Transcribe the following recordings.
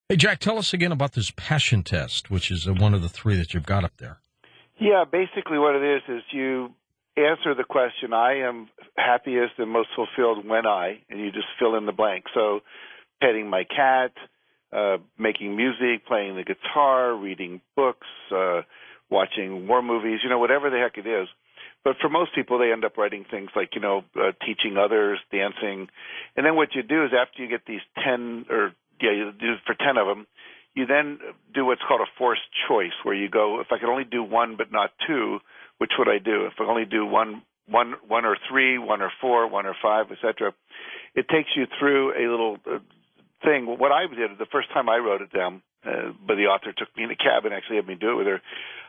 Hey, Jack, tell us again about this passion test, which is one of the three that you've got up there. Yeah, basically what it is you answer the question, I am happiest and most fulfilled when and you just fill in the blank. So petting my cat, making music, playing the guitar, reading books, watching war movies, whatever the heck it is. But for most people, they end up writing things like, teaching others, dancing. And then what you do is after you get these 10 you do for 10 of them, you then do what's called a forced choice, where you go, if I could only do one but not two, which would I do? If I only do one or three, one or four, one or five, etc. It takes you through a little thing. What I did the first time I wrote it down, but the author took me in a cab and actually had me do it with her.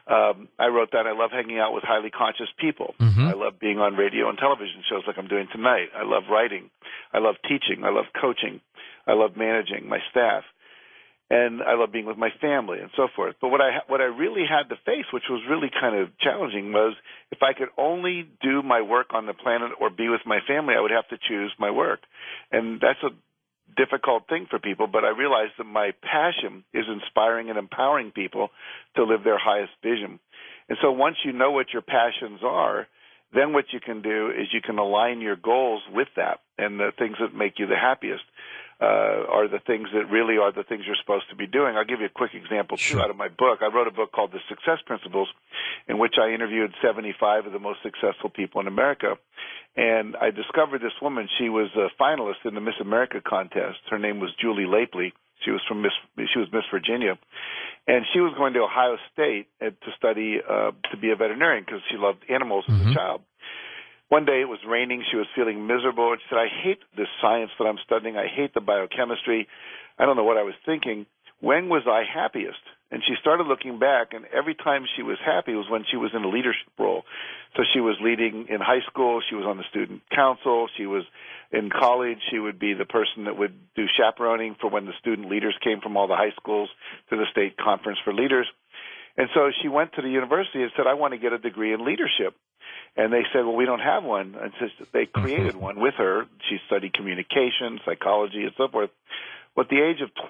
I wrote down, I love hanging out with highly conscious people. Mm-hmm. I love being on radio and television shows like I'm doing tonight. I love writing. I love teaching. I love coaching. I love managing my staff. And I love being with my family and so forth. But what I really had to face, which was really kind of challenging, was if I could only do my work on the planet or be with my family, I would have to choose my work. And that's a difficult thing for people, but I realized that my passion is inspiring and empowering people to live their highest vision. And so once you know what your passions are, then what you can do is you can align your goals with that, and the things that make you the happiest are the things that really are the things you're supposed to be doing. I'll give you a quick example, too, out of my book. I wrote a book called The Success Principles, in which I interviewed 75 of the most successful people in America. And I discovered this woman. She was a finalist in the Miss America contest. Her name was Julie Lapley. She was Miss Virginia. And she was going to Ohio State to study to be a veterinarian because she loved animals as a child. One day it was raining. She was feeling miserable. And she said, I hate this science that I'm studying. I hate the biochemistry. I don't know what I was thinking. When was I happiest? And she started looking back, and every time she was happy was when she was in a leadership role. So she was leading in high school. She was on the student council. She was in college. She would be the person that would do chaperoning for when the student leaders came from all the high schools to the state conference for leaders. And so she went to the university and said, I want to get a degree in leadership. And they said, well, we don't have one. And so they created one with her. She studied communication, psychology, and so forth. Well, at the age of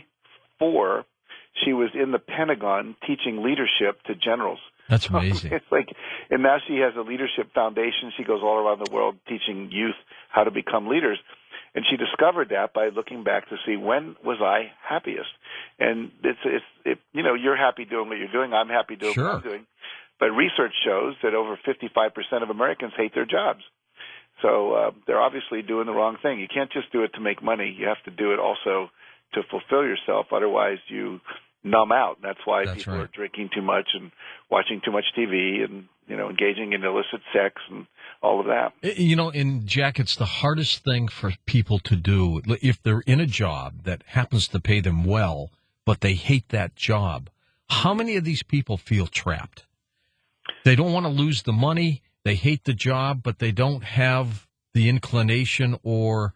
24, she was in the Pentagon teaching leadership to generals. That's amazing. It's like, and now she has a leadership foundation. She goes all around the world teaching youth how to become leaders. And she discovered that by looking back to see, when was I happiest? And you're happy doing what you're doing. I'm happy doing what I'm doing. But research shows that over 55% of Americans hate their jobs. So they're obviously doing the wrong thing. You can't just do it to make money. You have to do it also to fulfill yourself. Otherwise, you numb out. That's why people are drinking too much and watching too much TV and, engaging in illicit sex and all of that. And Jack, it's the hardest thing for people to do. If they're in a job that happens to pay them well, but they hate that job, how many of these people feel trapped? They don't want to lose the money. They hate the job, but they don't have the inclination or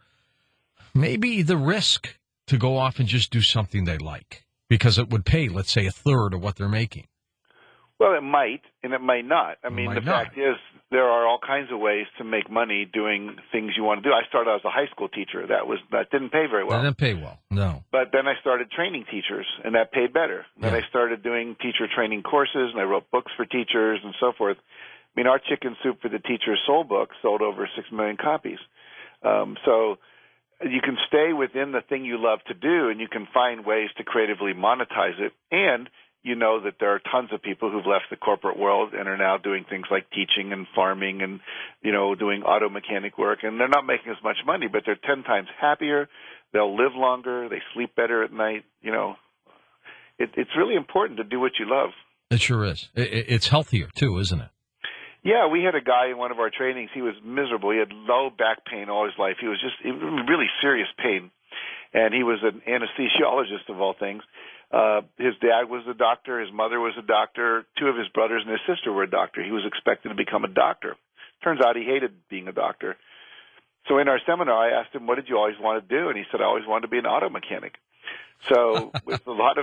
maybe the risk to go off and just do something they like because it would pay, let's say, a third of what they're making. Well, it might, and it might not. I mean, the fact is there are all kinds of ways to make money doing things you want to do. I started out as a high school teacher. That didn't pay very well. That didn't pay well, no. But then I started training teachers, and that paid better. Then I started doing teacher training courses, and I wrote books for teachers and so forth. I mean, our Chicken Soup for the Teacher's Soul book sold over 6 million copies. So you can stay within the thing you love to do, and you can find ways to creatively monetize it. And you know that there are tons of people who've left the corporate world and are now doing things like teaching and farming and, doing auto mechanic work. And they're not making as much money, but they're 10 times happier. They'll live longer. They sleep better at night. It's really important to do what you love. It sure is. It's healthier, too, isn't it? Yeah, we had a guy in one of our trainings. He was miserable. He had low back pain all his life. He was in really serious pain. And he was an anesthesiologist, of all things. His dad was a doctor. His mother was a doctor. 2 of his brothers and his sister were a doctor. He was expected to become a doctor. Turns out he hated being a doctor. So in our seminar, I asked him, what did you always want to do? And he said, I always wanted to be an auto mechanic. So with a lot of,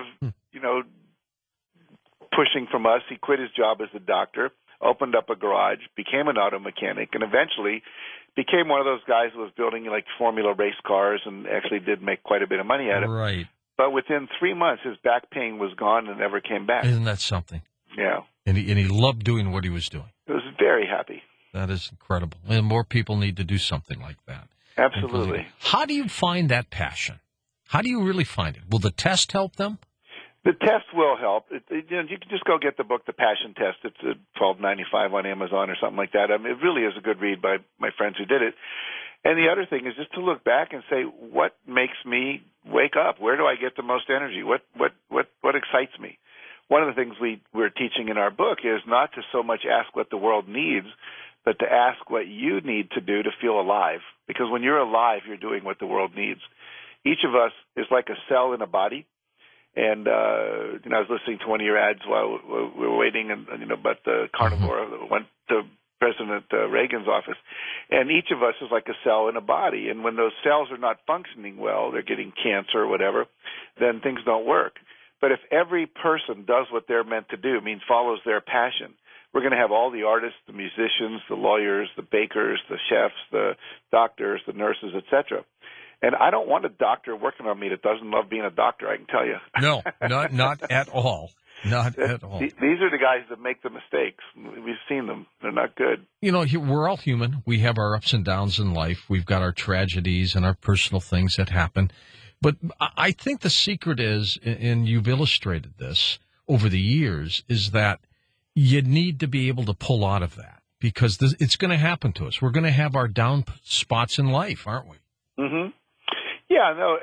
pushing from us, he quit his job as a doctor, opened up a garage, became an auto mechanic, and eventually became one of those guys who was building like Formula race cars and actually did make quite a bit of money at it. Right. But within 3 months, his back pain was gone and never came back. Isn't that something? Yeah. And he loved doing what he was doing. He was very happy. That is incredible. And more people need to do something like that. Absolutely. How do you find that passion? How do you really find it? Will the test help them? The test will help. You can just go get the book, The Passion Test. It's $12.95 on Amazon or something like that. I mean, it really is a good read by my friends who did it. And the other thing is just to look back and say, what makes me wake up? Where do I get the most energy? What excites me? One of the things we're teaching in our book is not to so much ask what the world needs, but to ask what you need to do to feel alive. Because when you're alive, you're doing what the world needs. Each of us is like a cell in a body. And I was listening to one of your ads while we were waiting, about the carnivore that went to President Reagan's office. And each of us is like a cell in a body. And when those cells are not functioning well, they're getting cancer or whatever, then things don't work. But if every person does what they're meant to do, means follows their passion, we're going to have all the artists, the musicians, the lawyers, the bakers, the chefs, the doctors, the nurses, etc. And I don't want a doctor working on me that doesn't love being a doctor, I can tell you. No, not at all. Not at all. These are the guys that make the mistakes. We've seen them. They're not good. We're all human. We have our ups and downs in life. We've got our tragedies and our personal things that happen. But I think the secret is, and you've illustrated this over the years, is that you need to be able to pull out of that because it's going to happen to us. We're going to have our down spots in life, aren't we? Mm-hmm. Yeah, no,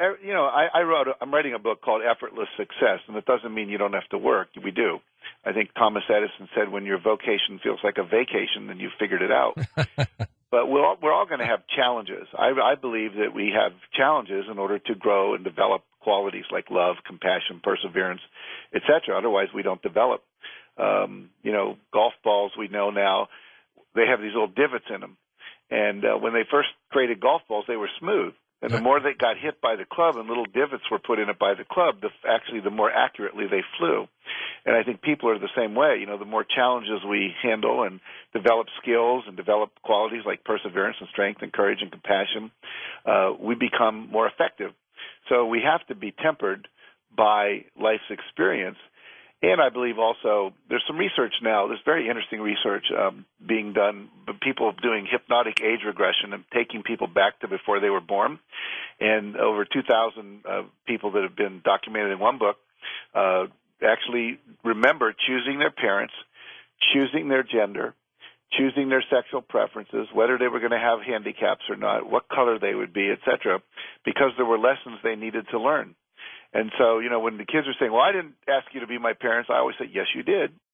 I'm writing a book called Effortless Success, and it doesn't mean you don't have to work. We do. I think Thomas Edison said when your vocation feels like a vacation, then you've figured it out. But we're all going to have challenges. I believe that we have challenges in order to grow and develop qualities like love, compassion, perseverance, etc. Otherwise, we don't develop. Golf balls, we know now, they have these little divots in them. And when they first created golf balls, they were smooth. And the more they got hit by the club and little divots were put in it by the club, the more accurately they flew. And I think people are the same way. The more challenges we handle and develop skills and develop qualities like perseverance and strength and courage and compassion, we become more effective. So we have to be tempered by life's experience. And I believe also there's some research now, there's very interesting research being done, people doing hypnotic age regression and taking people back to before they were born. And over 2,000 people that have been documented in one book actually remember choosing their parents, choosing their gender, choosing their sexual preferences, whether they were going to have handicaps or not, what color they would be, etc., because there were lessons they needed to learn. And so, when the kids are saying, well, I didn't ask you to be my parents, I always say, yes, you did.